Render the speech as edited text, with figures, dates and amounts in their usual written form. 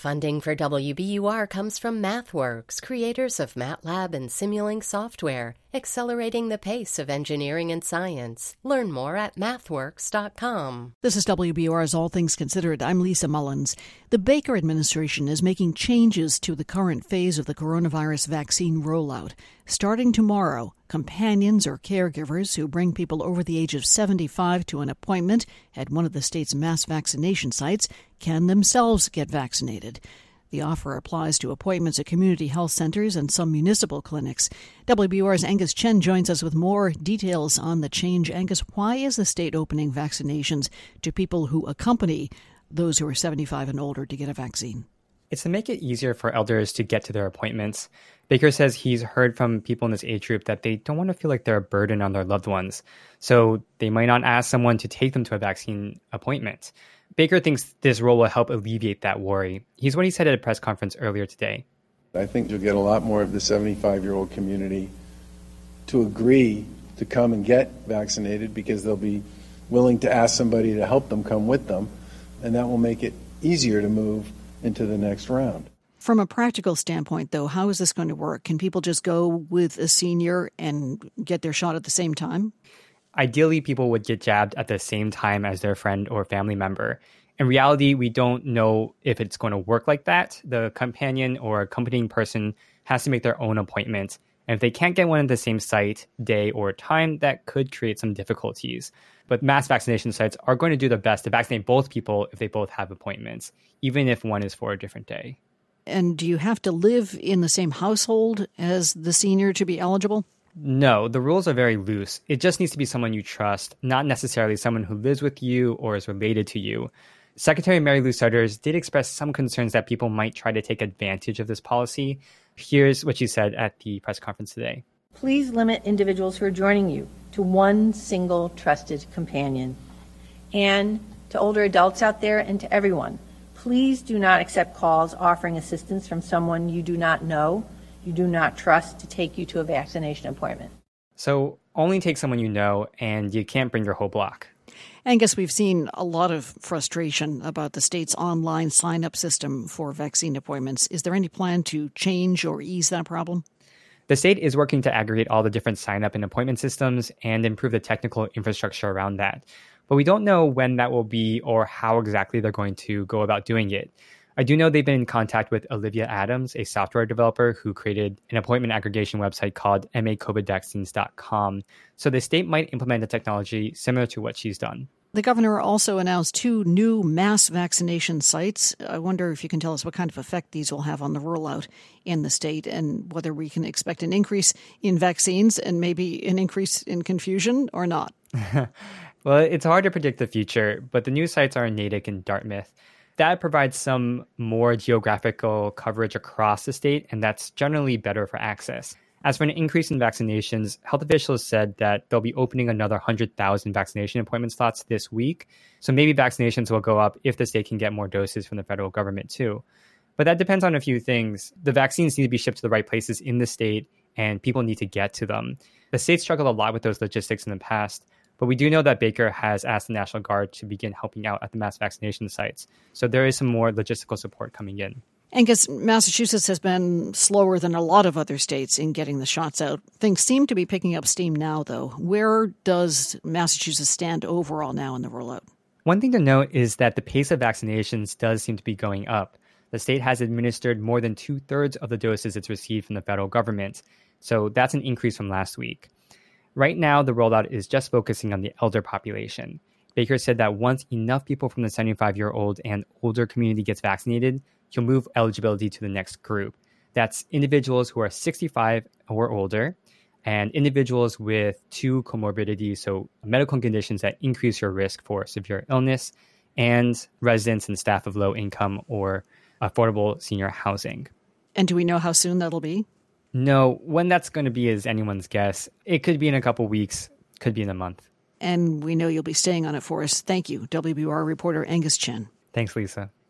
Funding for WBUR comes from MathWorks, creators of MATLAB and Simulink software, accelerating the pace of engineering and science. Learn more at mathworks.com. This is WBUR's All Things Considered. I'm Lisa Mullins. The Baker administration is making changes to the current phase of the coronavirus vaccine rollout. Starting tomorrow, companions or caregivers who bring people over the age of 75 to an appointment at one of the state's mass vaccination sites can themselves get vaccinated. The offer applies to appointments at community health centers and some municipal clinics. WBUR's Angus Chen joins us with more details on the change. Angus, why is the state opening vaccinations to people who accompany those who are 75 and older to get a vaccine? It's to make it easier for elders to get to their appointments. Baker says he's heard from people in this age group that they don't want to feel like they're a burden on their loved ones, so they might not ask someone to take them to a vaccine appointment. Baker thinks this role will help alleviate that worry. Here's what he said at a press conference earlier today. I think you'll get a lot more of the 75-year-old community to agree to come and get vaccinated because they'll be willing to ask somebody to help them come with them, and that will make it easier to move into the next round. From a practical standpoint, though, how is this going to work? Can people just go with a senior and get their shot at the same time? Ideally, people would get jabbed at the same time as their friend or family member. In reality, we don't know if it's going to work like that. The companion or accompanying person has to make their own appointment. And if they can't get one at the same site, day, or time, that could create some difficulties. But mass vaccination sites are going to do their best to vaccinate both people if they both have appointments, even if one is for a different day. And do you have to live in the same household as the senior to be eligible? No, the rules are very loose. It just needs to be someone you trust, not necessarily someone who lives with you or is related to you. Secretary Mary Lou Sudders did express some concerns that people might try to take advantage of this policy. Here's what she said at the press conference today. Please limit individuals who are joining you to one single trusted companion. And to older adults out there and to everyone, please do not accept calls offering assistance from someone you do not know, you do not trust to take you to a vaccination appointment. So only take someone you know, and you can't bring your whole block. Angus, we've seen a lot of frustration about the state's online sign-up system for vaccine appointments. Is there any plan to change or ease that problem? The state is working to aggregate all the different sign-up and appointment systems and improve the technical infrastructure around that. But we don't know when that will be or how exactly they're going to go about doing it. I do know they've been in contact with Olivia Adams, a software developer who created an appointment aggregation website called macovidvaccines.com. So the state might implement a technology similar to what she's done. The governor also announced 2 new mass vaccination sites. I wonder if you can tell us what kind of effect these will have on the rollout in the state and whether we can expect an increase in vaccines and maybe an increase in confusion or not. Well, it's hard to predict the future, but the new sites are in Natick and Dartmouth. That provides some more geographical coverage across the state, and that's generally better for access. As for an increase in vaccinations, health officials said that they'll be opening another 100,000 vaccination appointment slots this week. So maybe vaccinations will go up if the state can get more doses from the federal government too. But that depends on a few things. The vaccines need to be shipped to the right places in the state, and people need to get to them. The state struggled a lot with those logistics in the past, but we do know that Baker has asked the National Guard to begin helping out at the mass vaccination sites. So there is some more logistical support coming in. Angus, Massachusetts has been slower than a lot of other states in getting the shots out. Things seem to be picking up steam now, though. Where does Massachusetts stand overall now in the rollout? One thing to note is that the pace of vaccinations does seem to be going up. The state has administered more than 2/3 of the doses it's received from the federal government. So that's an increase from last week. Right now, the rollout is just focusing on the elder population. Baker said that once enough people from the 75-year-old and older community gets vaccinated, he'll move eligibility to the next group. That's individuals who are 65 or older and individuals with 2 comorbidities, so medical conditions that increase your risk for severe illness, and residents and staff of low income or affordable senior housing. And do we know how soon that'll be? No, when that's going to be is anyone's guess. It could be in a couple weeks, could be in a month. And we know you'll be staying on it for us. Thank you, WBUR reporter Angus Chen. Thanks, Lisa.